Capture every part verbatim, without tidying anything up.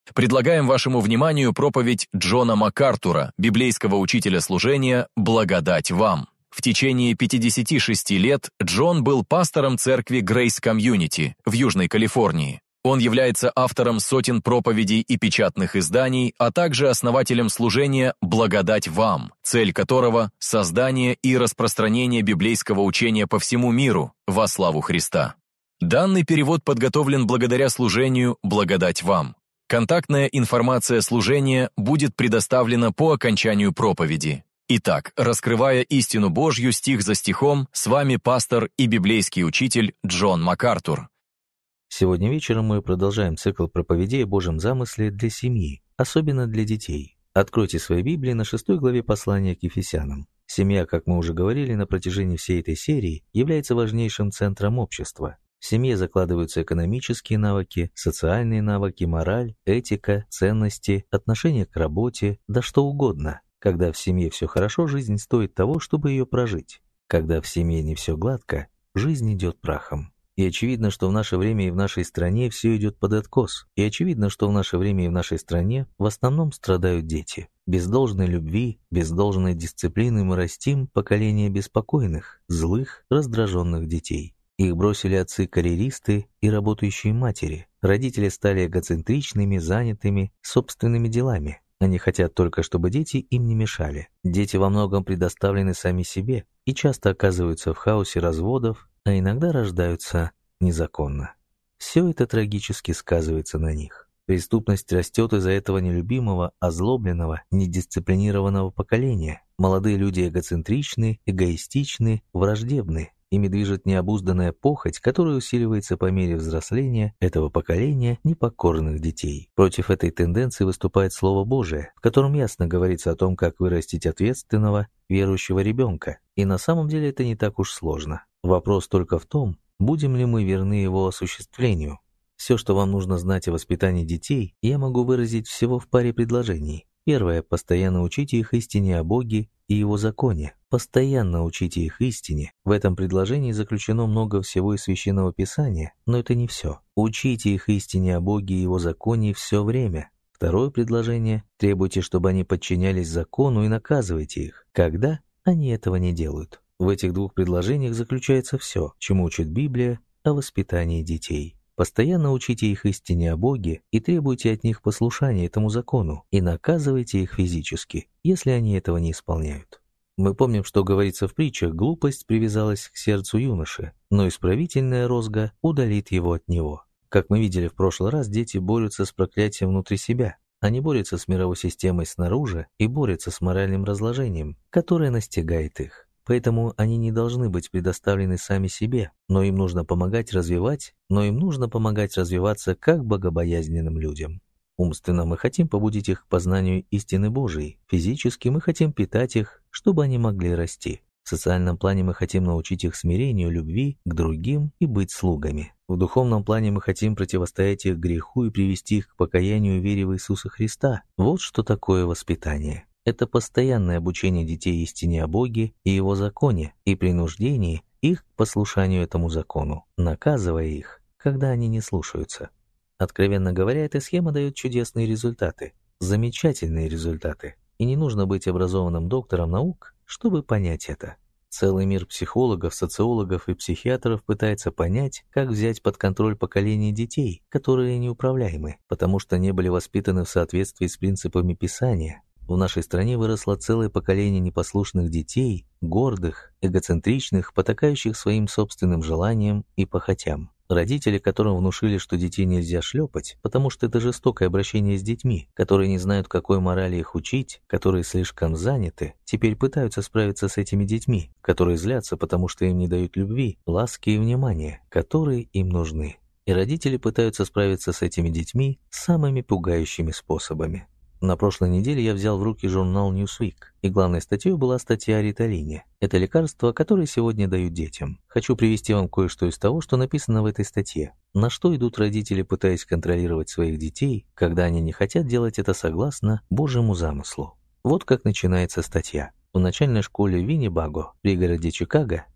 Предлагаем вашему вниманию проповедь Джона МакАртура, библейского учителя служения «Благодать вам». В течение пятидесяти шести лет Джон был пастором церкви Grace Community в Южной Калифорнии. Он является автором сотен проповедей и печатных изданий, а также основателем служения «Благодать вам», цель которого – создание и распространение библейского учения по всему миру во славу Христа. Данный перевод подготовлен благодаря служению «Благодать вам». Контактная информация служения будет предоставлена по окончанию проповеди. Итак, раскрывая истину Божью стих за стихом, с вами пастор и библейский учитель Джон МакАртур. Сегодня вечером мы продолжаем цикл проповедей о Божьем замысле для семьи, особенно для детей. Откройте свои Библии на шестой главе послания к Ефесянам. Семья, как мы уже говорили на протяжении всей этой серии, является важнейшим центром общества. В семье закладываются экономические навыки, социальные навыки, мораль, этика, ценности, отношение к работе, да что угодно. Когда в семье все хорошо, жизнь стоит того, чтобы ее прожить. Когда в семье не все гладко, жизнь идет прахом. И очевидно, что в наше время и в нашей стране все идет под откос. И очевидно, что в наше время и в нашей стране в основном страдают дети. Без должной любви, без должной дисциплины мы растим поколение беспокойных, злых, раздраженных детей. Их бросили отцы-карьеристы и работающие матери. Родители стали эгоцентричными, занятыми собственными делами. Они хотят только, чтобы дети им не мешали. Дети во многом предоставлены сами себе и часто оказываются в хаосе разводов, а иногда рождаются незаконно. Все это трагически сказывается на них. Преступность растет из-за этого нелюбимого, озлобленного, недисциплинированного поколения. Молодые люди эгоцентричны, эгоистичны, враждебны. Ими движет необузданная похоть, которая усиливается по мере взросления этого поколения непокорных детей. Против этой тенденции выступает Слово Божие, в котором ясно говорится о том, как вырастить ответственного, верующего ребенка. И на самом деле это не так уж сложно. Вопрос только в том, будем ли мы верны его осуществлению. Все, что вам нужно знать о воспитании детей, я могу выразить всего в паре предложений. Первое. Постоянно учите их истине о Боге и Его законе. Постоянно учите их истине. В этом предложении заключено много всего из Священного Писания, но это не все. Учите их истине о Боге и Его законе все время. Второе предложение. Требуйте, чтобы они подчинялись закону, и наказывайте их, когда они этого не делают. В этих двух предложениях заключается все, чему учит Библия о воспитании детей. Постоянно учите их истине о Боге и требуйте от них послушания этому закону, и наказывайте их физически, если они этого не исполняют. Мы помним, что говорится в притчах: глупость привязалась к сердцу юноши, но исправительная розга удалит его от него. Как мы видели в прошлый раз, дети борются с проклятием внутри себя. Они борются с мировой системой снаружи и борются с моральным разложением, которое настигает их. Поэтому они не должны быть предоставлены сами себе, но им нужно помогать развивать, но им нужно помогать развиваться как богобоязненным людям. Умственно мы хотим побудить их к познанию истины Божией, физически мы хотим питать их, чтобы они могли расти. В социальном плане мы хотим научить их смирению, любви к другим и быть слугами. В духовном плане мы хотим противостоять их греху и привести их к покаянию и вере в Иисуса Христа. Вот что такое воспитание. Это постоянное обучение детей истине о Боге и Его законе и принуждение их к послушанию этому закону, наказывая их, когда они не слушаются. Откровенно говоря, эта схема дает чудесные результаты, замечательные результаты, и не нужно быть образованным доктором наук, чтобы понять это. Целый мир психологов, социологов и психиатров пытается понять, как взять под контроль поколение детей, которые неуправляемы, потому что не были воспитаны в соответствии с принципами Писания. В нашей стране выросло целое поколение непослушных детей, гордых, эгоцентричных, потакающих своим собственным желаниям и похотям. Родители, которым внушили, что детей нельзя шлепать, потому что это жестокое обращение с детьми, которые не знают, какой морали их учить, которые слишком заняты, теперь пытаются справиться с этими детьми, которые злятся, потому что им не дают любви, ласки и внимания, которые им нужны. И родители пытаются справиться с этими детьми самыми пугающими способами. На прошлой неделе я взял в руки журнал Newsweek, и главной статьей была статья о риталине. Это лекарство, которое сегодня дают детям. Хочу привести вам кое-что из того, что написано в этой статье. На что идут родители, пытаясь контролировать своих детей, когда они не хотят делать это согласно Божьему замыслу. Вот как начинается статья. В начальной школе Виннибаго, в пригороде Чикаго,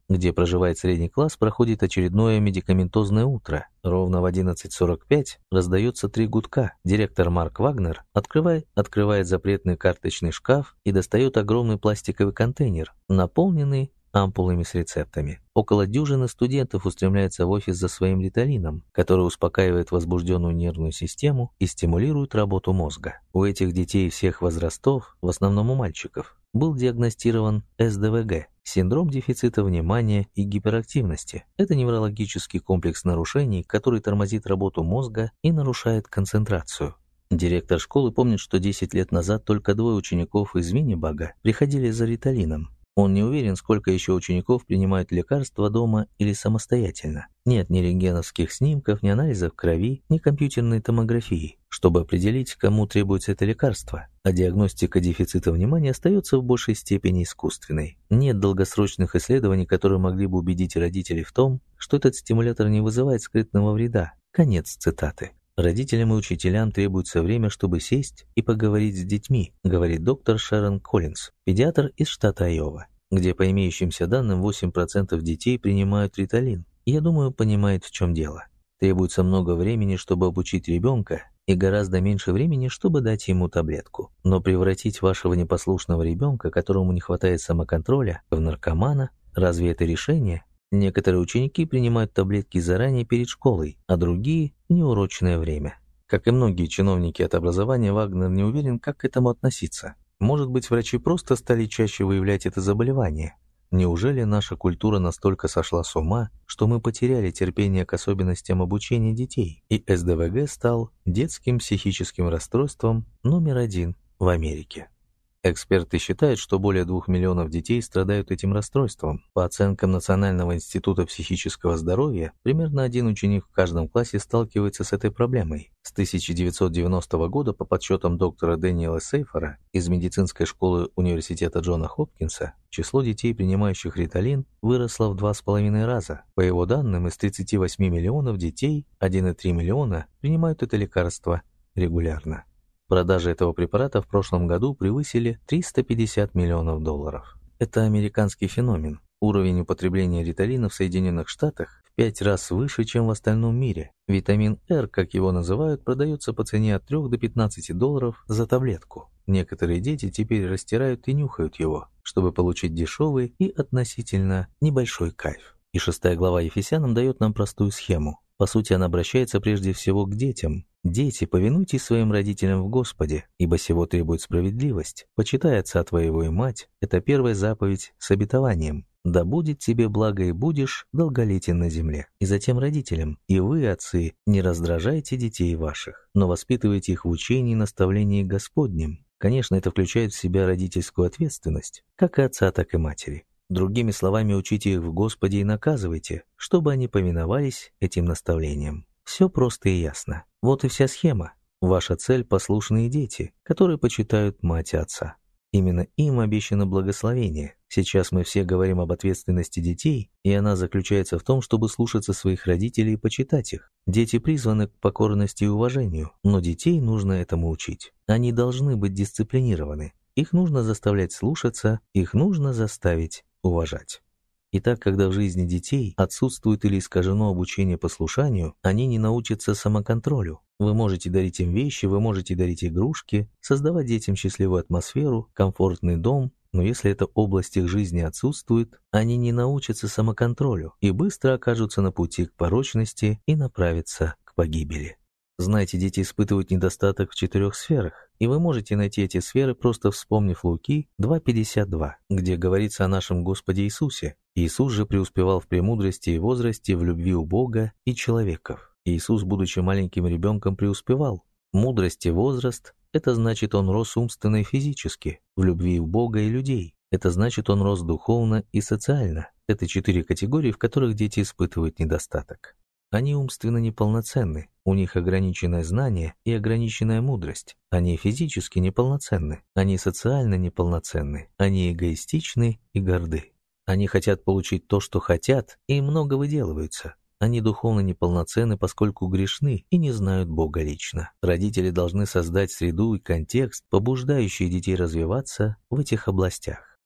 где проживает средний класс, проходит очередное медикаментозное утро. Ровно в одиннадцать сорок пять раздается три гудка. Директор Марк Вагнер открывает, открывает запретный карточный шкаф и достает огромный пластиковый контейнер, наполненный ампулами с рецептами. Около дюжины студентов устремляется в офис за своим риталином, который успокаивает возбужденную нервную систему и стимулирует работу мозга. У этих детей всех возрастов, в основном у мальчиков, был диагностирован эс дэ вэ гэ – синдром дефицита внимания и гиперактивности. Это неврологический комплекс нарушений, который тормозит работу мозга и нарушает концентрацию. Директор школы помнит, что десять лет назад только двое учеников из Виннибага приходили за риталином. Он не уверен, сколько еще учеников принимают лекарства дома или самостоятельно. Нет ни рентгеновских снимков, ни анализов крови, ни компьютерной томографии, чтобы определить, кому требуется это лекарство. А диагностика дефицита внимания остается в большей степени искусственной. Нет долгосрочных исследований, которые могли бы убедить родителей в том, что этот стимулятор не вызывает скрытного вреда. Конец цитаты. Родителям и учителям требуется время, чтобы сесть и поговорить с детьми, говорит доктор Шерон Коллинз, педиатр из штата Айова, где по имеющимся данным восемь процентов детей принимают риталин. Я думаю, понимает, в чем дело. Требуется много времени, чтобы обучить ребенка, и гораздо меньше времени, чтобы дать ему таблетку. Но превратить вашего непослушного ребенка, которому не хватает самоконтроля, в наркомана, разве это решение? Некоторые ученики принимают таблетки заранее перед школой, а другие – в неурочное время. Как и многие чиновники от образования, Вагнер не уверен, как к этому относиться. Может быть, врачи просто стали чаще выявлять это заболевание? Неужели наша культура настолько сошла с ума, что мы потеряли терпение к особенностям обучения детей, и эс дэ вэ гэ стал детским психическим расстройством номер один в Америке? Эксперты считают, что более двух миллионов детей страдают этим расстройством. По оценкам Национального института психического здоровья, примерно один ученик в каждом классе сталкивается с этой проблемой. С тысяча девятьсот девяностого года, по подсчетам доктора Дэниела Сейфера из медицинской школы университета Джона Хопкинса, число детей, принимающих риталин, выросло в два с половиной раза. По его данным, из тридцати восьми миллионов детей один и три миллиона принимают это лекарство регулярно. Продажи этого препарата в прошлом году превысили триста пятьдесят миллионов долларов. Это американский феномен. Уровень употребления риталина в Соединенных Штатах в пять раз выше, чем в остальном мире. Витамин Р, как его называют, продается по цене от трёх до пятнадцати долларов за таблетку. Некоторые дети теперь растирают и нюхают его, чтобы получить дешевый и относительно небольшой кайф. И шестая глава Ефесянам дает нам простую схему. По сути, она обращается прежде всего к детям. «Дети, повинуйтесь своим родителям в Господе, ибо сего требует справедливость. Почитай отца твоего и мать». Это первая заповедь с обетованием. «Да будет тебе благо и будешь долголетен на земле». И затем родителям: «И вы, отцы, не раздражайте детей ваших, но воспитывайте их в учении и наставлении Господнем». Конечно, это включает в себя родительскую ответственность, как и отца, так и матери. Другими словами, учите их в Господе и наказывайте, чтобы они повиновались этим наставлениям. Все просто и ясно. Вот и вся схема. Ваша цель – послушные дети, которые почитают мать и отца. Именно им обещано благословение. Сейчас мы все говорим об ответственности детей, и она заключается в том, чтобы слушаться своих родителей и почитать их. Дети призваны к покорности и уважению, но детей нужно этому учить. Они должны быть дисциплинированы. Их нужно заставлять слушаться, их нужно заставить уважать. Итак, когда в жизни детей отсутствует или искажено обучение послушанию, они не научатся самоконтролю. Вы можете дарить им вещи, вы можете дарить игрушки, создавать детям счастливую атмосферу, комфортный дом, но если эта область их жизни отсутствует, они не научатся самоконтролю и быстро окажутся на пути к порочности и направятся к погибели. Знаете, дети испытывают недостаток в четырех сферах, и вы можете найти эти сферы, просто вспомнив Луки два пятьдесят два, где говорится о нашем Господе Иисусе. Иисус же преуспевал в премудрости и возрасте, в любви у Бога и человеков. Иисус, будучи маленьким ребенком, преуспевал. Мудрость и возраст – это значит, он рос умственно и физически, в любви у Бога и людей. Это значит, он рос духовно и социально. Это четыре категории, в которых дети испытывают недостаток. Они умственно неполноценны, у них ограниченное знание и ограниченная мудрость. Они физически неполноценны, они социально неполноценны, они эгоистичны и горды. Они хотят получить то, что хотят, и много выделываются. Они духовно неполноценны, поскольку грешны и не знают Бога лично. Родители должны создать среду и контекст, побуждающие детей развиваться в этих областях.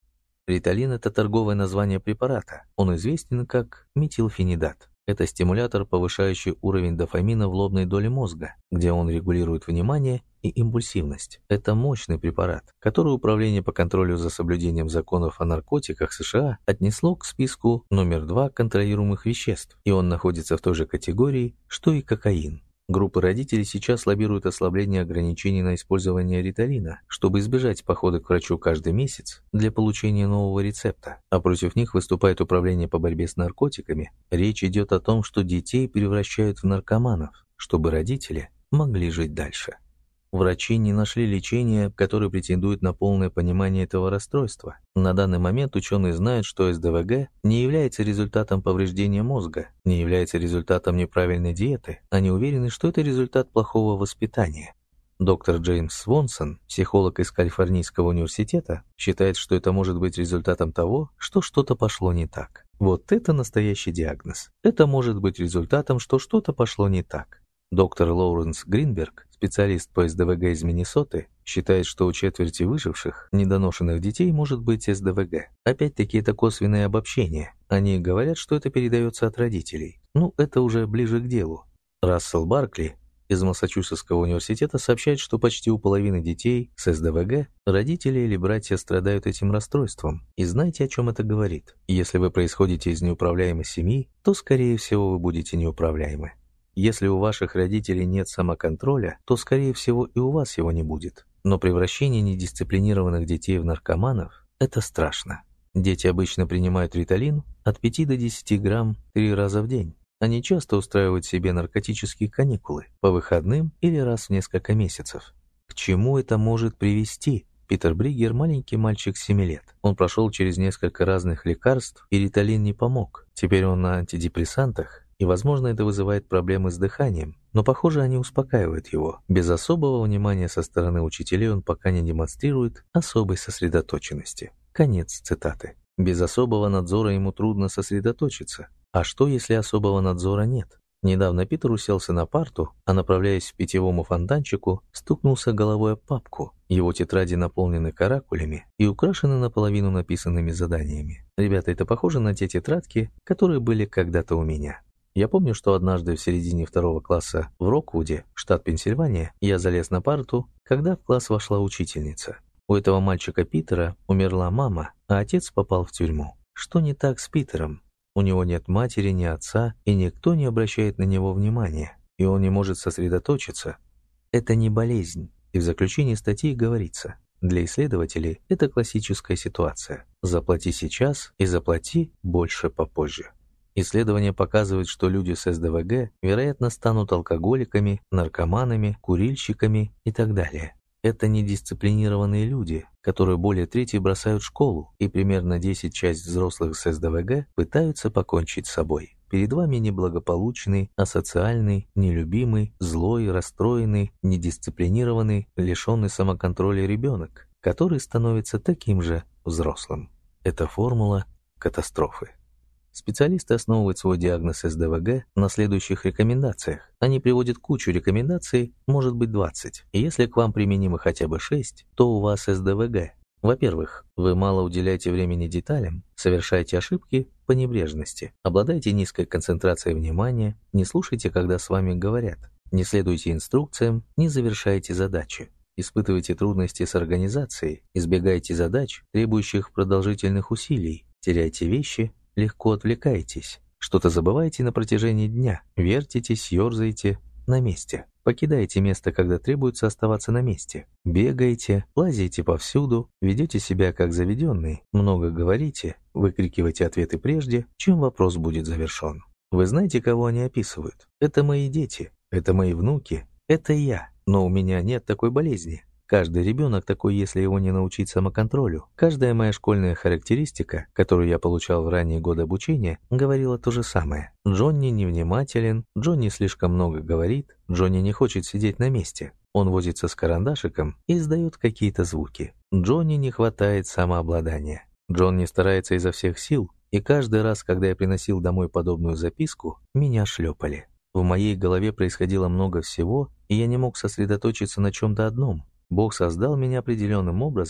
Риталин – это торговое название препарата. Он известен как метилфенидат. Это стимулятор, повышающий уровень дофамина в лобной доле мозга, где он регулирует внимание и импульсивность. Это мощный препарат, который Управление по контролю за соблюдением законов о наркотиках США отнесло к списку номер два контролируемых веществ, и он находится в той же категории, что и кокаин. Группы родителей сейчас лоббируют ослабление ограничений на использование риталина, чтобы избежать похода к врачу каждый месяц для получения нового рецепта, а против них выступает Управление по борьбе с наркотиками. Речь идет о том, что детей превращают в наркоманов, чтобы родители могли жить дальше. Врачи не нашли лечения, которое претендует на полное понимание этого расстройства. На данный момент ученые знают, что эс дэ вэ гэ не является результатом повреждения мозга, не является результатом неправильной диеты. Они уверены, что это результат плохого воспитания. Доктор Джеймс Свонсон, психолог из Калифорнийского университета, считает, что это может быть результатом того, что что-то пошло не так. Вот это настоящий диагноз. Это может быть результатом, что что-то пошло не так. Доктор Лоуренс Гринберг, специалист по эс дэ вэ гэ из Миннесоты, считает, что у четверти выживших, недоношенных детей может быть эс дэ вэ гэ. Опять-таки это косвенное обобщение. Они говорят, что это передается от родителей. Ну, это уже ближе к делу. Рассел Баркли из Массачусетского университета сообщает, что почти у половины детей с эс дэ вэ гэ родители или братья страдают этим расстройством. И знаете, о чем это говорит? Если вы происходите из неуправляемой семьи, то, скорее всего, вы будете неуправляемы. Если у ваших родителей нет самоконтроля, то, скорее всего, и у вас его не будет. Но превращение недисциплинированных детей в наркоманов – это страшно. Дети обычно принимают риталин от пяти до десяти грамм три раза в день. Они часто устраивают себе наркотические каникулы по выходным или раз в несколько месяцев. К чему это может привести? Питер Бригер – маленький мальчик семи лет. Он прошел через несколько разных лекарств, и риталин не помог. Теперь он на антидепрессантах. И, возможно, это вызывает проблемы с дыханием, но, похоже, они успокаивают его. Без особого внимания со стороны учителей он пока не демонстрирует особой сосредоточенности. Конец цитаты. Без особого надзора ему трудно сосредоточиться. А что, если особого надзора нет? Недавно Питер уселся на парту, а, направляясь к питьевому фонтанчику, стукнулся головой об папку. Его тетради наполнены каракулями и украшены наполовину написанными заданиями. Ребята, это похоже на те тетрадки, которые были когда-то у меня. Я помню, что однажды в середине второго класса в Роквуде, штат Пенсильвания, я залез на парту, когда в класс вошла учительница. У этого мальчика Питера умерла мама, а отец попал в тюрьму. Что не так с Питером? У него нет матери, ни отца, и никто не обращает на него внимания, и он не может сосредоточиться. Это не болезнь, и в заключении статьи говорится: для исследователей это классическая ситуация. Заплати сейчас и заплати больше попозже. Исследования показывают, что люди с эс дэ вэ гэ, вероятно, станут алкоголиками, наркоманами, курильщиками и так далее. Это недисциплинированные люди, которые более трети бросают школу, и примерно десять часть взрослых с эс дэ вэ гэ пытаются покончить с собой. Перед вами неблагополучный, асоциальный, нелюбимый, злой, расстроенный, недисциплинированный, лишенный самоконтроля ребенок, который становится таким же взрослым. Это формула катастрофы. Специалисты основывают свой диагноз эс дэ вэ гэ на следующих рекомендациях. Они приводят кучу рекомендаций, может быть двадцать. И если к вам применимы хотя бы шесть, то у вас эс дэ вэ гэ. Во-первых, вы мало уделяете времени деталям, совершаете ошибки по небрежности, обладаете низкой концентрацией внимания, не слушайте, когда с вами говорят, не следуйте инструкциям, не завершаете задачи. Испытываете трудности с организацией, избегаете задач, требующих продолжительных усилий, теряете вещи, легко отвлекаетесь, что-то забываете на протяжении дня, вертитесь, ерзаете на месте, покидаете место, когда требуется оставаться на месте, бегаете, лазите повсюду, ведете себя как заведенный, много говорите, выкрикиваете ответы прежде, чем вопрос будет завершен. Вы знаете, кого они описывают? Это мои дети, это мои внуки, это я, но у меня нет такой болезни. Каждый ребенок такой, если его не научить самоконтролю. Каждая моя школьная характеристика, которую я получал в ранние годы обучения, говорила то же самое. Джонни невнимателен, Джонни слишком много говорит, Джонни не хочет сидеть на месте. Он возится с карандашиком и издает какие-то звуки. Джонни не хватает самообладания. Джонни старается изо всех сил, и каждый раз, когда я приносил домой подобную записку, меня шлепали. В моей голове происходило много всего, и я не мог сосредоточиться на чем-то одном. Бог создал меня определенным образом,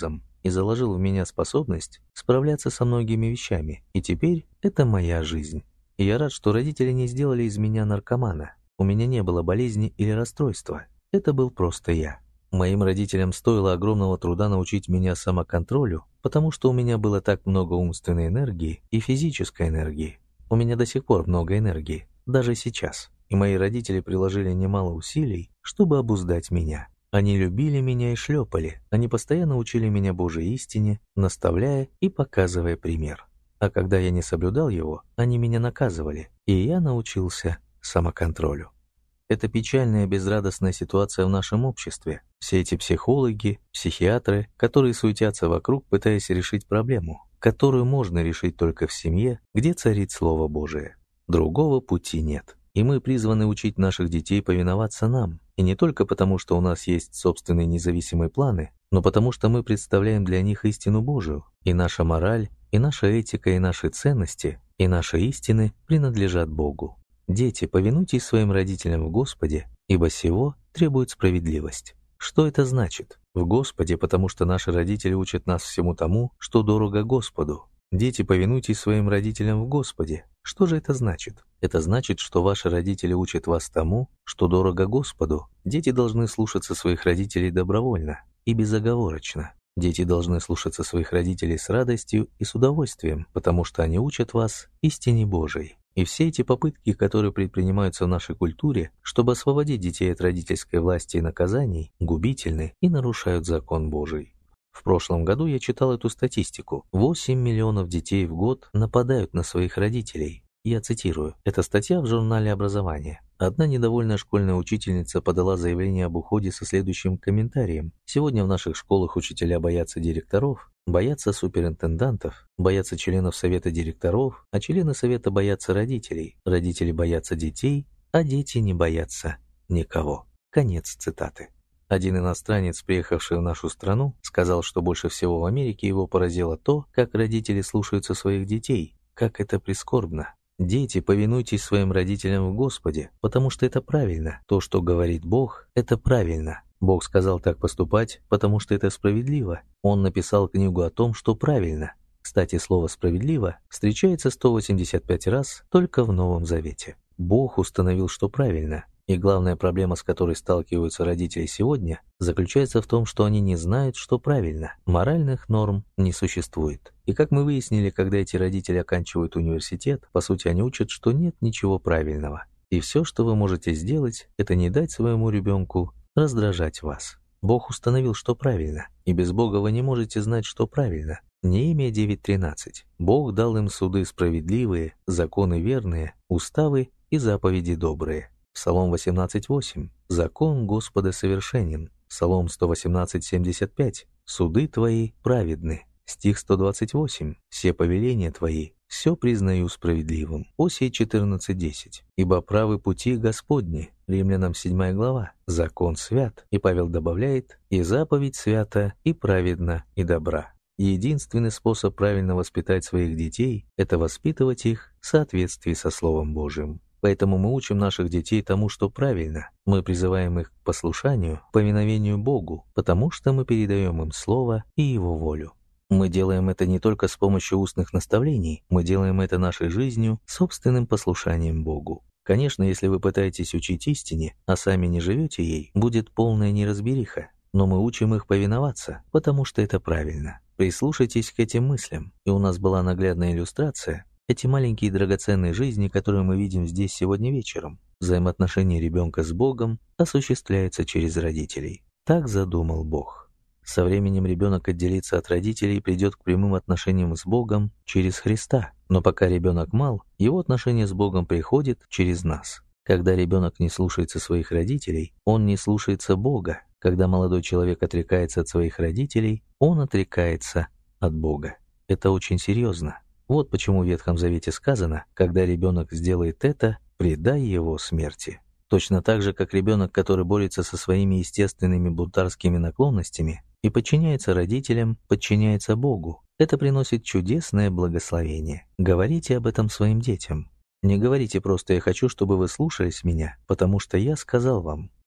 и заложил в меня способность справляться со многими вещами, и теперь это моя жизнь. И я рад, что родители не сделали из меня наркомана. У меня не было болезни или расстройства. Это был просто я. Моим родителям стоило огромного труда научить меня самоконтролю, потому что у меня было так много умственной энергии и физической энергии. У меня до сих пор много энергии, даже сейчас. И мои родители приложили немало усилий, чтобы обуздать меня. Они любили меня и шлепали. Они постоянно учили меня Божьей истине, наставляя и показывая пример. А когда я не соблюдал его, они меня наказывали, и я научился самоконтролю. Это печальная безрадостная ситуация в нашем обществе. Все эти психологи, психиатры, которые суетятся вокруг, пытаясь решить проблему, которую можно решить только в семье, где царит Слово Божие. Другого пути нет. И мы призваны учить наших детей повиноваться нам. И не только потому, что у нас есть собственные независимые планы, но потому что мы представляем для них истину Божию. И наша мораль, и наша этика, и наши ценности, и наши истины принадлежат Богу. Дети, повинуйтесь своим родителям в Господе, ибо сего требует справедливость. Что это значит? В Господе, потому что наши родители учат нас всему тому, что дорого Господу. Дети, повинуйтесь своим родителям в Господе. Что же это значит? Это значит, что ваши родители учат вас тому, что дорого Господу. Дети должны слушаться своих родителей добровольно и безоговорочно. Дети должны слушаться своих родителей с радостью и с удовольствием, потому что они учат вас истине Божией. И все эти попытки, которые предпринимаются в нашей культуре, чтобы освободить детей от родительской власти и наказаний, губительны и нарушают закон Божий. В прошлом году я читал эту статистику. восемь миллионов детей в год нападают на своих родителей. Я цитирую. Это статья в журнале «Образование». Одна недовольная школьная учительница подала заявление об уходе со следующим комментарием. Сегодня в наших школах учителя боятся директоров, боятся суперинтендантов, боятся членов совета директоров, а члены совета боятся родителей, родители боятся детей, а дети не боятся никого. Конец цитаты. Один иностранец, приехавший в нашу страну, сказал, что больше всего в Америке его поразило то, как родители слушаются своих детей, как это прискорбно. Дети, повинуйтесь своим родителям в Господе, потому что это правильно. То, что говорит Бог, это правильно. Бог сказал так поступать, потому что это справедливо. Он написал книгу о том, что правильно. Кстати, слово «справедливо» встречается сто восемьдесят пять раз только в Новом Завете. Бог установил, что правильно. И главная проблема, с которой сталкиваются родители сегодня, заключается в том, что они не знают, что правильно. Моральных норм не существует. И как мы выяснили, когда эти родители оканчивают университет, по сути они учат, что нет ничего правильного. И все, что вы можете сделать, это не дать своему ребенку раздражать вас. Бог установил, что правильно, и без Бога вы не можете знать, что правильно. Неемия девять тринадцать. Бог дал им суды справедливые, законы верные, уставы и заповеди добрые. Псалом восемнадцать восемь. Закон Господа совершенен. Псалом сто восемнадцать семьдесят пять. Суды твои праведны. Стих сто двадцать восемь. Все повеления твои, все признаю справедливым. Осия четырнадцать десять. Ибо правы пути Господни. Римлянам седьмая глава. Закон свят. И Павел добавляет, и заповедь свята, и праведна, и добра. И единственный способ правильно воспитать своих детей – это воспитывать их в соответствии со Словом Божьим. Поэтому мы учим наших детей тому, что правильно. Мы призываем их к послушанию, к повиновению Богу, потому что мы передаем им Слово и Его волю. Мы делаем это не только с помощью устных наставлений, мы делаем это нашей жизнью, собственным послушанием Богу. Конечно, если вы пытаетесь учить истине, а сами не живете ей, будет полная неразбериха. Но мы учим их повиноваться, потому что это правильно. Прислушайтесь к этим мыслям, и у нас была наглядная иллюстрация. Эти маленькие драгоценные жизни, которые мы видим здесь сегодня вечером, взаимоотношения ребенка с Богом осуществляются через родителей. Так задумал Бог. Со временем ребенок отделится от родителей и придет к прямым отношениям с Богом через Христа. Но пока ребенок мал, его отношение с Богом приходит через нас. Когда ребенок не слушается своих родителей, он не слушается Бога. Когда молодой человек отрекается от своих родителей, он отрекается от Бога. Это очень серьезно. Вот почему в Ветхом Завете сказано, когда ребенок сделает это, предай его смерти. Точно так же, как ребенок, который борется со своими естественными бунтарскими наклонностями и подчиняется родителям, подчиняется Богу. Это приносит чудесное благословение. Говорите об этом своим детям. Не говорите просто «я хочу, чтобы вы слушались меня, потому что я сказал вам».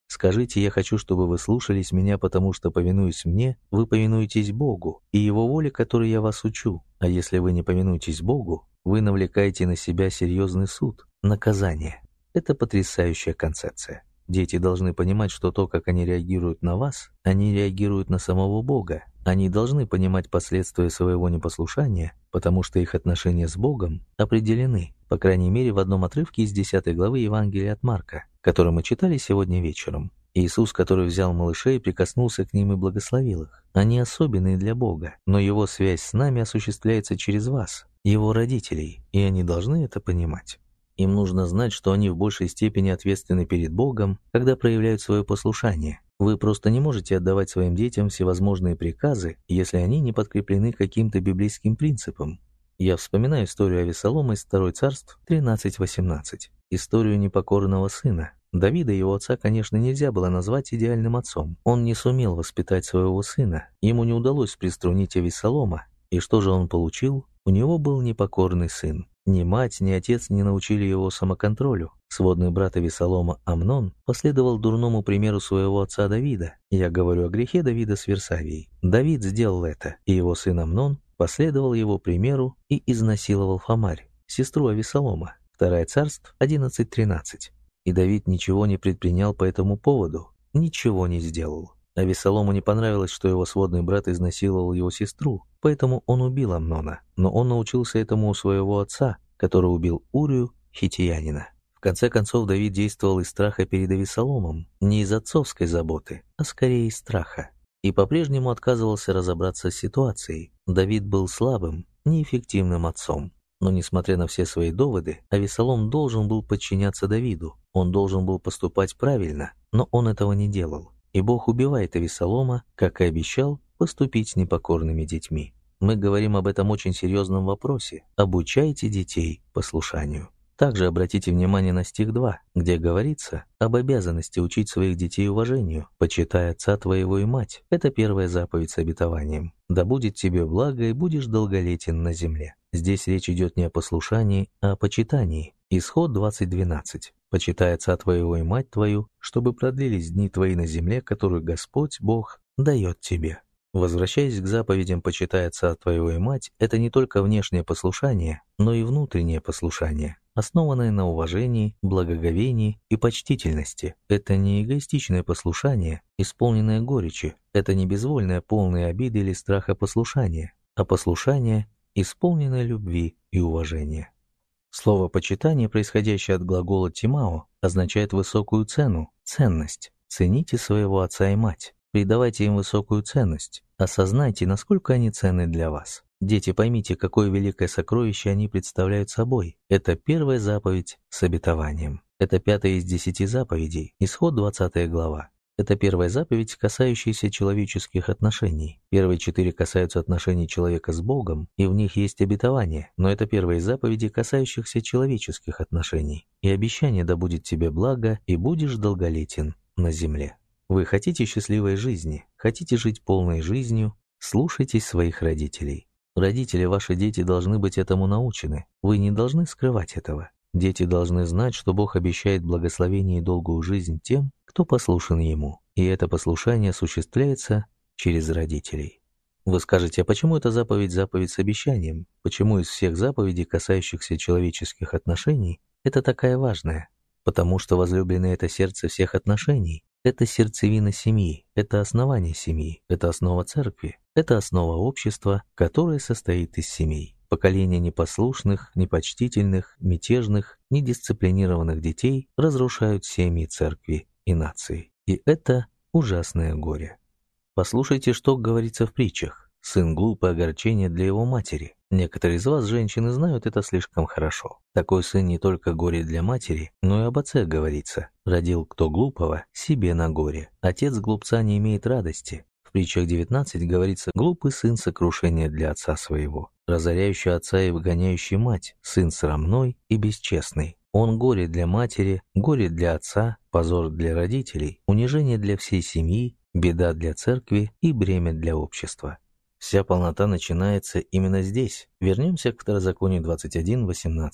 Скажите: я хочу, чтобы вы слушались меня, потому что, повинуясь мне, вы повинуетесь Богу и Его воле, которой я вас учу. А если вы не повинуетесь Богу, вы навлекаете на себя серьезный суд, наказание. Это потрясающая концепция. Дети должны понимать, что то, как они реагируют на вас, они реагируют на самого Бога. Они должны понимать последствия своего непослушания, потому что их отношения с Богом определены, по крайней мере, в одном отрывке из десятой главы Евангелия от Марка, который мы читали сегодня вечером. Иисус, который взял малышей, прикоснулся к ним и благословил их. Они особенные для Бога, но Его связь с нами осуществляется через вас, Его родителей, и они должны это понимать. Им нужно знать, что они в большей степени ответственны перед Богом, когда проявляют свое послушание. Вы просто не можете отдавать своим детям всевозможные приказы, если они не подкреплены каким-то библейским принципом. Я вспоминаю историю Авессалома из второго Царств тринадцать восемнадцать. Историю непокорного сына. Давида, его отца, конечно, нельзя было назвать идеальным отцом. Он не сумел воспитать своего сына. Ему не удалось приструнить Авессалома. И что же он получил? У него был непокорный сын. Ни мать, ни отец не научили его самоконтролю. Сводный брат Авессалома Амнон последовал дурному примеру своего отца Давида. Я говорю о грехе Давида с Версавией. Давид сделал это, и его сын Амнон последовал его примеру и изнасиловал Фамарь, сестру Авессалома. второе Царств одиннадцать тринадцать. И Давид ничего не предпринял по этому поводу, ничего не сделал. Авессалому не понравилось, что его сводный брат изнасиловал его сестру, поэтому он убил Амнона, но он научился этому у своего отца, который убил Урию, хиттеянина. В конце концов, Давид действовал из страха перед Авессаломом, не из отцовской заботы, а скорее из страха, и по-прежнему отказывался разобраться с ситуацией. Давид был слабым, неэффективным отцом. Но, несмотря на все свои доводы, Авессалом должен был подчиняться Давиду, он должен был поступать правильно, но он этого не делал. И Бог убивает Авессалома, как и обещал, поступить с непокорными детьми. Мы говорим об этом очень серьезном вопросе. Обучайте детей послушанию. Также обратите внимание на стих два, где говорится об обязанности учить своих детей уважению, почитай отца твоего и мать. Это первая заповедь с обетованием. Да будет тебе благо, и будешь долголетен на земле. Здесь речь идет не о послушании, а о почитании. Исход двадцать двенадцать. Почитай отца твоего и мать твою, чтобы продлились дни твои на земле, которую Господь, Бог, дает тебе. Возвращаясь к заповедям «почитай отца твоего и мать», это не только внешнее послушание, но и внутреннее послушание, основанное на уважении, благоговении и почтительности. Это не эгоистичное послушание, исполненное горечи, это не безвольное, полное обиды или страха послушание, а послушание, исполненное любви и уважения. Слово «почитание», происходящее от глагола «тимао», означает высокую цену, ценность. Цените своего отца и мать. Придавайте им высокую ценность. Осознайте, насколько они ценны для вас. Дети, поймите, какое великое сокровище они представляют собой. Это первая заповедь с обетованием. Это пятая из десяти заповедей. Исход двадцатая глава. Это первая заповедь, касающаяся человеческих отношений. Первые четыре касаются отношений человека с Богом, и в них есть обетование, но это первые заповеди, касающихся человеческих отношений. И обещание: да будет тебе благо, и будешь долголетен на земле. Вы хотите счастливой жизни, хотите жить полной жизнью, слушайтесь своих родителей. Родители, ваши дети должны быть этому научены. Вы не должны скрывать этого. Дети должны знать, что Бог обещает благословение и долгую жизнь тем, кто послушен Ему, и это послушание осуществляется через родителей. Вы скажете: а почему эта заповедь заповедь с обещанием? Почему из всех заповедей, касающихся человеческих отношений, это такая важная? Потому что возлюбленное — это сердце всех отношений, это сердцевина семьи, это основание семьи, это основа церкви, это основа общества, которое состоит из семей. Поколения непослушных, непочтительных, мятежных, недисциплинированных детей разрушают семьи, церкви и нации. И это ужасное горе. Послушайте, что говорится в притчах. Сын глупый — огорчение для его матери. Некоторые из вас, женщины, знают это слишком хорошо. Такой сын не только горе для матери, но и об отце говорится. Родил кто глупого, себе на горе. Отец глупца не имеет радости. В притчах девятнадцать говорится: глупый сын — сокрушение для отца своего, разоряющий отца и выгоняющий мать, сын срамной и бесчестный. Он горе для матери, горе для отца, позор для родителей, унижение для всей семьи, беда для церкви и бремя для общества. Вся полнота начинается именно здесь. Вернемся к Второзаконию двадцать один восемнадцать.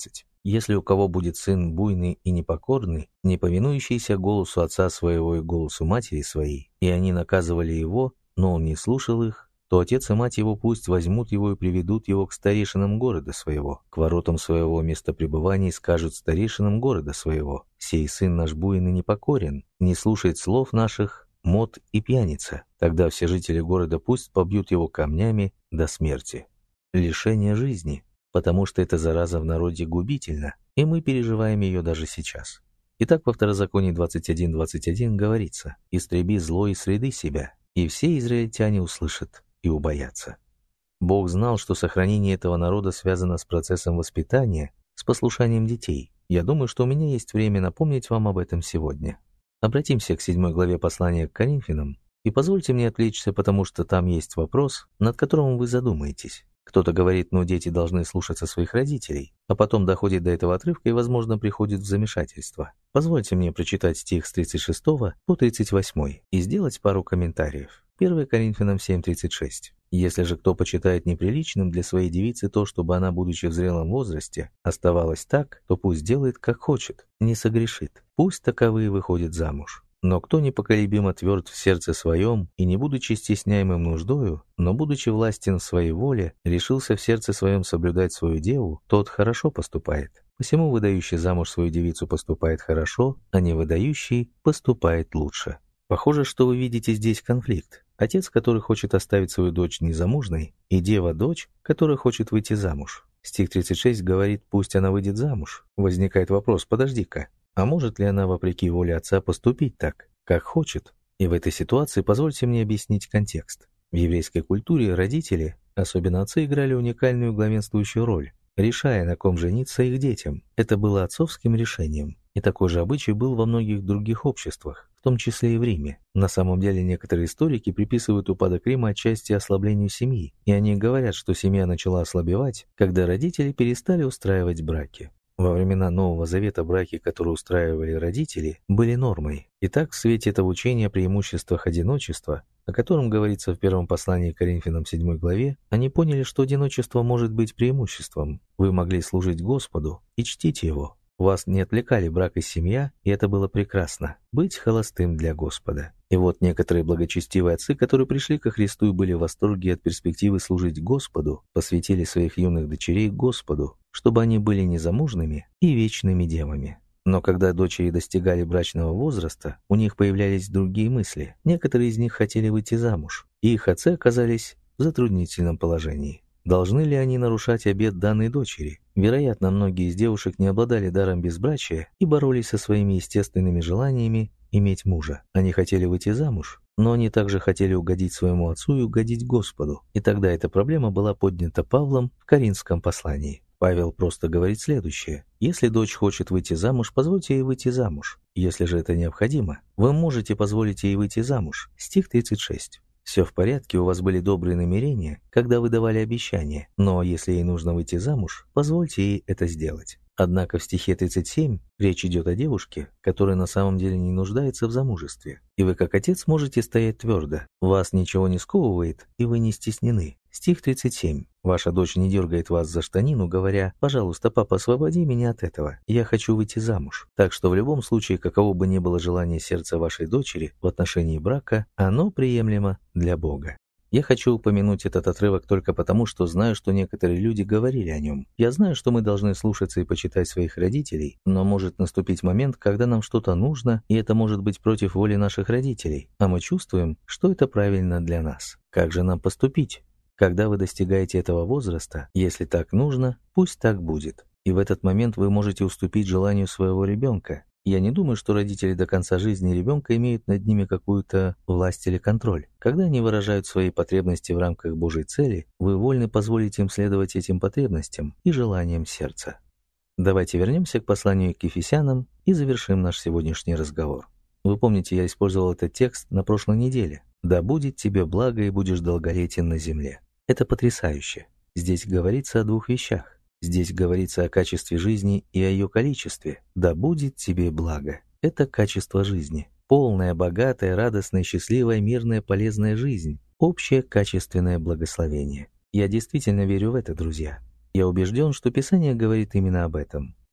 Если у кого будет сын буйный и непокорный, не повинующийся голосу отца своего и голосу матери своей, и они наказывали его, но он не слушал их, то отец и мать его пусть возьмут его и приведут его к старейшинам города своего, к воротам своего места пребывания и скажут старейшинам города своего: «Сей сын наш буйный и непокорен, не слушает слов наших, мот и пьяница». Тогда все жители города пусть побьют его камнями до смерти. Лишение жизни, потому что эта зараза в народе губительна, и мы переживаем ее даже сейчас. Итак, во Второзаконии двадцать один двадцать один говорится: «Истреби зло из среды себя, и все израильтяне услышат и убоятся». Бог знал, что сохранение этого народа связано с процессом воспитания, с послушанием детей. Я думаю, что у меня есть время напомнить вам об этом сегодня. Обратимся к седьмой главе послания к Коринфянам, и позвольте мне отвлечься, потому что там есть вопрос, над которым вы задумаетесь. Кто-то говорит: ну, дети должны слушаться своих родителей, а потом доходит до этого отрывка и, возможно, приходит в замешательство. Позвольте мне прочитать стих с тридцать шестого по тридцать восьмой и сделать пару комментариев. первое Коринфянам семь тридцать шесть. «Если же кто почитает неприличным для своей девицы то, чтобы она, будучи в зрелом возрасте, оставалась так, то пусть делает, как хочет, не согрешит. Пусть таковые выходят замуж. Но кто непоколебимо тверд в сердце своем, и не будучи стесняемым нуждою, но будучи властен в своей воле, решился в сердце своем соблюдать свою деву, тот хорошо поступает. Посему выдающий замуж свою девицу поступает хорошо, а не выдающий поступает лучше». Похоже, что вы видите здесь конфликт. Отец, который хочет оставить свою дочь незамужной, и дева-дочь, которая хочет выйти замуж. Стих тридцать шесть говорит: «Пусть она выйдет замуж». Возникает вопрос: подожди-ка, а может ли она, вопреки воле отца, поступить так, как хочет? И в этой ситуации позвольте мне объяснить контекст. В еврейской культуре родители, особенно отцы, играли уникальную главенствующую роль, решая, на ком жениться их детям. Это было отцовским решением. И такой же обычай был во многих других обществах, в том числе и в Риме. На самом деле некоторые историки приписывают упадок Рима отчасти ослаблению семьи, и они говорят, что семья начала ослабевать, когда родители перестали устраивать браки. Во времена Нового Завета браки, которые устраивали родители, были нормой. Итак, в свете этого учения о преимуществах одиночества, о котором говорится в первом послании к Коринфянам седьмой главе, они поняли, что одиночество может быть преимуществом. Вы могли служить Господу и чтить Его. Вас не отвлекали брак и семья, и это было прекрасно. Быть холостым для Господа. И вот некоторые благочестивые отцы, которые пришли ко Христу и были в восторге от перспективы служить Господу, посвятили своих юных дочерей Господу, чтобы они были незамужными и вечными девами. Но когда дочери достигали брачного возраста, у них появлялись другие мысли. Некоторые из них хотели выйти замуж, и их отцы оказались в затруднительном положении. Должны ли они нарушать обет данной дочери? Вероятно, многие из девушек не обладали даром безбрачия и боролись со своими естественными желаниями иметь мужа. Они хотели выйти замуж, но они также хотели угодить своему отцу и угодить Господу. И тогда эта проблема была поднята Павлом в Коринфском послании. Павел просто говорит следующее: «Если дочь хочет выйти замуж, позвольте ей выйти замуж. Если же это необходимо, вы можете позволить ей выйти замуж». Стих тридцать шесть. Все в порядке, у вас были добрые намерения, когда вы давали обещания, но если ей нужно выйти замуж, позвольте ей это сделать. Однако в стихе тридцать семь речь идет о девушке, которая на самом деле не нуждается в замужестве. И вы, как отец, можете стоять твердо. Вас ничего не сковывает, и вы не стеснены. Стих тридцать семь. Ваша дочь не дергает вас за штанину, говоря: «Пожалуйста, папа, освободи меня от этого. Я хочу выйти замуж». Так что в любом случае, каково бы ни было желание сердца вашей дочери в отношении брака, оно приемлемо для Бога. Я хочу упомянуть этот отрывок только потому, что знаю, что некоторые люди говорили о нем. Я знаю, что мы должны слушаться и почитать своих родителей, но может наступить момент, когда нам что-то нужно, и это может быть против воли наших родителей, а мы чувствуем, что это правильно для нас. Как же нам поступить? Когда вы достигаете этого возраста, если так нужно, пусть так будет. И в этот момент вы можете уступить желанию своего ребенка. Я не думаю, что родители до конца жизни ребенка имеют над ними какую-то власть или контроль. Когда они выражают свои потребности в рамках Божьей цели, вы вольны позволить им следовать этим потребностям и желаниям сердца. Давайте вернемся к посланию к Ефесянам и завершим наш сегодняшний разговор. Вы помните, я использовал этот текст на прошлой неделе. «Да будет тебе благо, и будешь долголетен на земле». Это потрясающе. Здесь говорится о двух вещах. Здесь говорится о качестве жизни и о ее количестве. «Да будет тебе благо». Это качество жизни. Полная, богатая, радостная, счастливая, мирная, полезная жизнь. Общее качественное благословение. Я действительно верю в это, друзья. Я убежден, что Писание говорит именно об этом.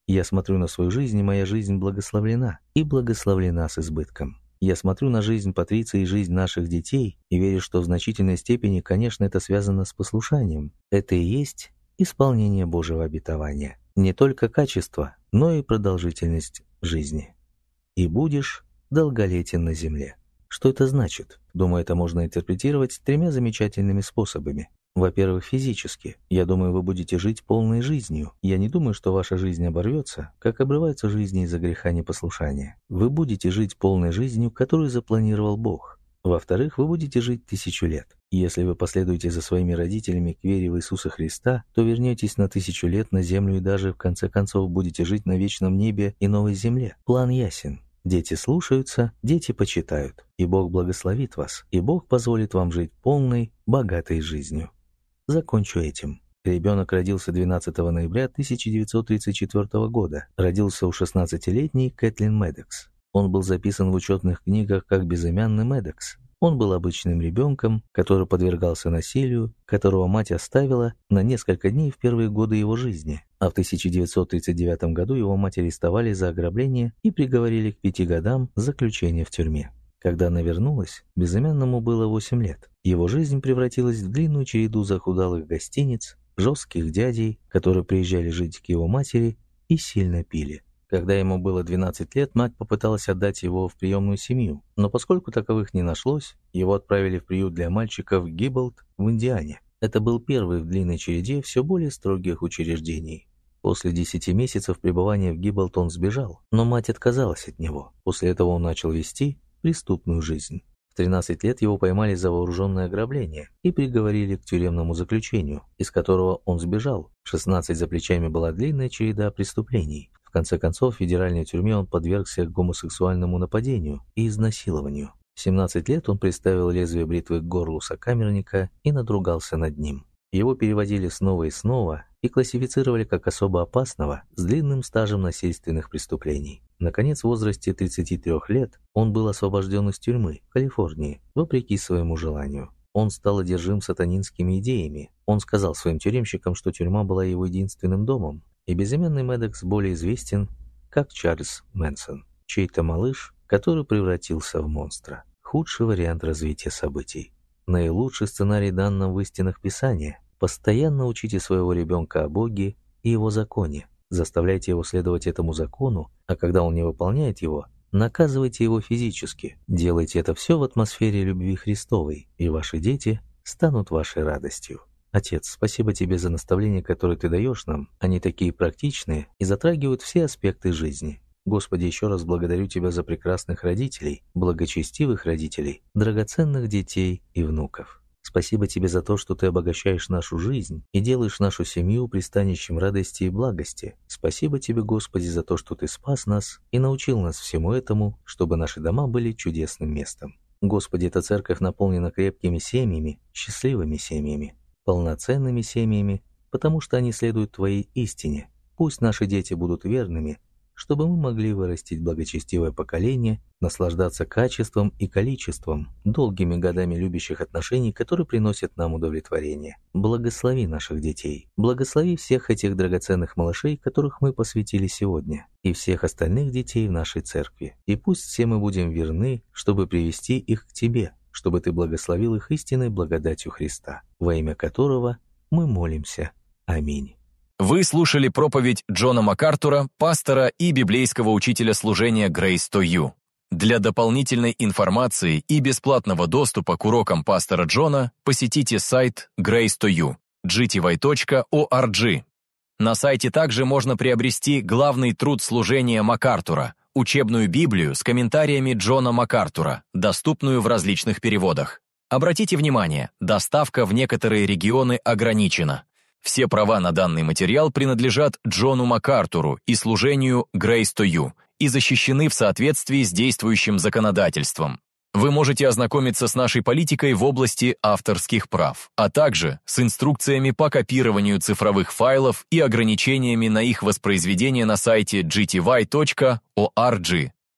Я смотрю на свою жизнь, и моя жизнь благословлена, и благословлена с избытком. Я смотрю на жизнь Патриции и жизнь наших детей и верю, что в значительной степени, конечно, это связано с послушанием. Это и есть исполнение Божьего обетования. Не только качество, но и продолжительность жизни. И будешь долголетен на земле. Что это значит? Думаю, это можно интерпретировать тремя замечательными способами. Во-первых, физически. Я думаю, вы будете жить полной жизнью. Я не думаю, что ваша жизнь оборвется, как обрываются жизни из-за греха непослушания. Вы будете жить полной жизнью, которую запланировал Бог. Во-вторых, вы будете жить тысячу лет. Если вы последуете за своими родителями к вере в Иисуса Христа, то вернетесь на тысячу лет на землю и даже в конце концов будете жить на вечном небе и новой земле. План ясен. Дети слушаются, дети почитают, и Бог благословит вас, и Бог позволит вам жить полной, богатой жизнью. Закончу этим. Ребенок родился двенадцатого ноября тысяча девятьсот тридцать четвёртого года. Родился у шестнадцатилетней Кэтлин Медекс. Он был записан в учетных книгах как безымянный Медекс. Он был обычным ребенком, который подвергался насилию, которого мать оставила на несколько дней в первые годы его жизни. А в тысяча девятьсот тридцать девятом году его мать арестовали за ограбление и приговорили к пяти годам заключения в тюрьме. Когда она вернулась, безымянному было восемь лет. Его жизнь превратилась в длинную череду захудалых гостиниц, жестких дядей, которые приезжали жить к его матери и сильно пили. Когда ему было двенадцать лет, мать попыталась отдать его в приемную семью, но поскольку таковых не нашлось, его отправили в приют для мальчиков Гибболд в Индиане. Это был первый в длинной череде все более строгих учреждений. После десяти месяцев пребывания в Гибболд он сбежал, но мать отказалась от него. После этого он начал вести преступную жизнь. В тринадцать лет его поймали за вооруженное ограбление и приговорили к тюремному заключению, из которого он сбежал. В шестнадцать за плечами была длинная череда преступлений. В конце концов, в федеральной тюрьме он подвергся гомосексуальному нападению и изнасилованию. В семнадцать лет он приставил лезвие бритвы к горлу сокамерника и надругался над ним. Его переводили снова и снова и классифицировали как особо опасного с длинным стажем насильственных преступлений. Наконец, в возрасте тридцати трёх лет он был освобожден из тюрьмы в Калифорнии, вопреки своему желанию. Он стал одержим сатанинскими идеями. Он сказал своим тюремщикам, что тюрьма была его единственным домом. И безымянный Медекс более известен как Чарльз Мэнсон, чей-то малыш, который превратился в монстра. Худший вариант развития событий. Наилучший сценарий дан нам в истинах Писания. Постоянно учите своего ребенка о Боге и его законе. Заставляйте его следовать этому закону, а когда он не выполняет его, наказывайте его физически. Делайте это все в атмосфере любви Христовой, и ваши дети станут вашей радостью. Отец, спасибо тебе за наставления, которые ты даешь нам. Они такие практичные и затрагивают все аспекты жизни. Господи, еще раз благодарю Тебя за прекрасных родителей, благочестивых родителей, драгоценных детей и внуков. Спасибо Тебе за то, что Ты обогащаешь нашу жизнь и делаешь нашу семью пристанищем радости и благости. Спасибо Тебе, Господи, за то, что Ты спас нас и научил нас всему этому, чтобы наши дома были чудесным местом. Господи, эта церковь наполнена крепкими семьями, счастливыми семьями, полноценными семьями, потому что они следуют Твоей истине. Пусть наши дети будут верными, чтобы мы могли вырастить благочестивое поколение, наслаждаться качеством и количеством, долгими годами любящих отношений, которые приносят нам удовлетворение. Благослови наших детей, благослови всех этих драгоценных малышей, которых мы посвятили сегодня, и всех остальных детей в нашей церкви. И пусть все мы будем верны, чтобы привести их к Тебе, чтобы Ты благословил их истинной благодатью Христа, во имя которого мы молимся. Аминь. Вы слушали проповедь Джона МакАртура, пастора и библейского учителя служения Grace to You. Для дополнительной информации и бесплатного доступа к урокам пастора Джона посетите сайт Grace to You, джи ти вай точка орг. На сайте также можно приобрести главный труд служения МакАртура, учебную Библию с комментариями Джона МакАртура, доступную в различных переводах. Обратите внимание, доставка в некоторые регионы ограничена. Все права на данный материал принадлежат Джону МакАртуру и служению Grace to You и защищены в соответствии с действующим законодательством. Вы можете ознакомиться с нашей политикой в области авторских прав, а также с инструкциями по копированию цифровых файлов и ограничениями на их воспроизведение на сайте джи ти вай точка орг.